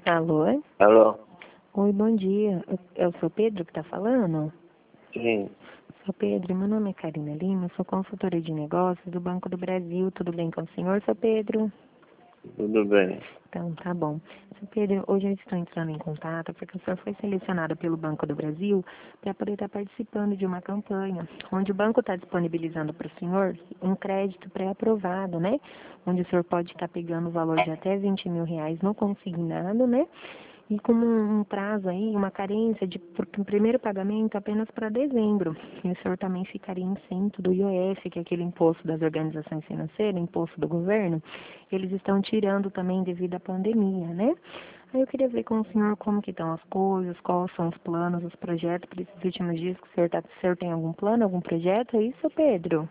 Alô? Alô? Oi, bom dia. É o seu Pedro que está falando? Sim, Seu Pedro, meu nome é Karina Lima, sou consultora de negócios do Banco do Brasil. Tudo bem com o senhor, seu Pedro? tudo bem. Então, tá bom. Seu Pedro, hoje eu estou entrando em contato porque o senhor foi selecionado pelo Banco do Brasil para poder estar participando de uma campanha, onde o banco está disponibilizando para o senhor um crédito pré-aprovado, né? Onde o senhor pode estar pegando o valor de até R$ 20.000 no consignado, né? E com um prazo aí, uma carência de primeiro pagamento apenas para dezembro. E o senhor também ficaria isento do IOF, que é aquele imposto das organizações financeiras, imposto do governo. Eles estão tirando também devido à pandemia, né? Aí eu queria ver com o senhor como que estão as coisas, quais são os planos, os projetos para esses últimos dias que o senhor tem algum plano, algum projeto? É isso, Pedro?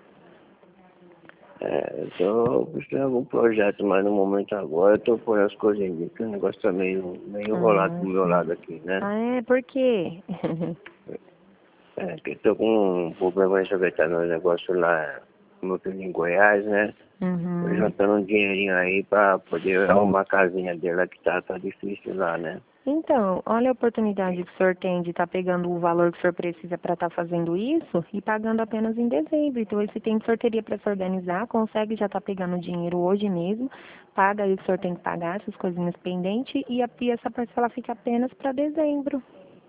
Eu tô buscando algum projeto, mas no momento agora eu tô por as coisas em dia, que o negócio tá meio enrolado Ah, do meu sim. lado aqui, né? Ah, é? Por quê? Que eu tô com um problema de resolver no negócio lá, no meu filho em Goiás, né? Tô Uhum. juntando um dinheirinho aí pra poder arrumar a casinha dele que tá difícil lá, né? Então, olha a oportunidade que o senhor tem de estar pegando o valor que o senhor precisa para estar fazendo isso e pagando apenas em dezembro. Então, esse tempo o senhor teria para se organizar, consegue já estar pegando o dinheiro hoje mesmo, paga aí o que o senhor tem que pagar, essas coisinhas pendentes, e essa parcela fica apenas para dezembro.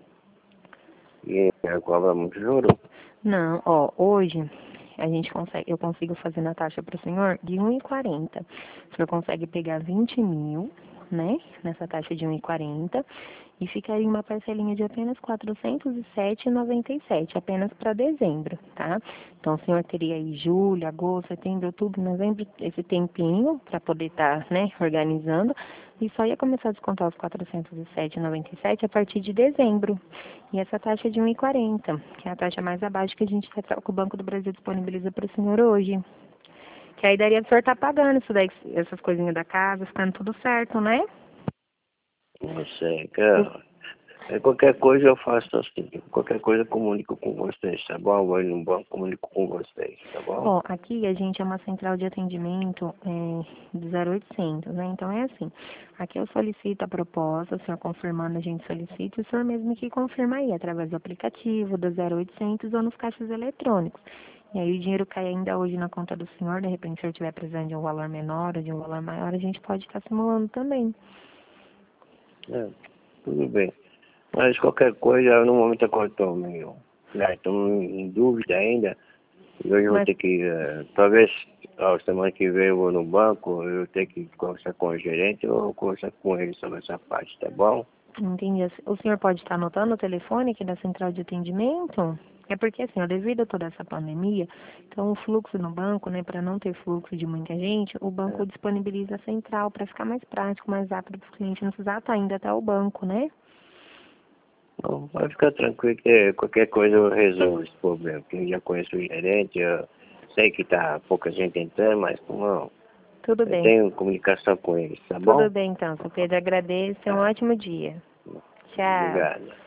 E cobra muito juro. Não, ó, hoje eu consigo fazer na taxa para o senhor de 1,40. O senhor consegue pegar 20.000, né, nessa taxa de 1,40 e ficaria uma parcelinha de apenas R$ 407,97, apenas para dezembro, tá? Então o senhor teria aí julho, agosto, setembro, outubro, novembro, esse tempinho para poder estar, né, organizando e só ia começar a descontar os R$ 407,97 a partir de dezembro. E essa taxa é de 1,40, que é a taxa mais abaixo que que o Banco do Brasil disponibiliza para o senhor hoje. Que aí daria para o senhor estar pagando isso daí, essas coisinhas da casa, ficando tudo certo, né? Não sei, O- cara. Qualquer coisa eu faço assim. Qualquer coisa eu comunico com vocês, tá bom? Eu vou no banco, comunico com vocês, tá bom? Ó, aqui a gente é uma central de atendimento do 0800, né? Então é assim, aqui eu solicito a proposta, o senhor confirmando a gente solicita, e o senhor mesmo que confirma aí, através do aplicativo, do 0800 ou nos caixas eletrônicos. E aí o dinheiro cai ainda hoje na conta do senhor, de repente se o senhor estiver precisando de um valor menor ou de um valor maior, a gente pode estar simulando também. É, tudo bem. Mas qualquer coisa, no momento agora estou meio, né, estou em dúvida ainda. E hoje eu vou Mas, ter que, talvez, a semana que vem eu vou no banco, eu tenho que conversar com o gerente ou conversar com ele sobre essa parte, tá bom? entendi. O senhor pode estar anotando o telefone aqui da central de atendimento? É porque, assim, ó, devido a toda essa pandemia, então o fluxo no banco, né, para não ter fluxo de muita gente, o É. banco disponibiliza a central para ficar mais prático, mais rápido para o cliente não precisar estar indo até o banco, né? Então, pode ficar tranquilo que qualquer coisa eu resolvo esse problema, porque eu já conheço o gerente, eu sei que tá pouca gente entrando, mas como Tudo eu bem. tenho comunicação com eles, tá Tudo bom? bem, então, seu Pedro. Agradeço. Um ótimo dia. Tchau. Obrigado.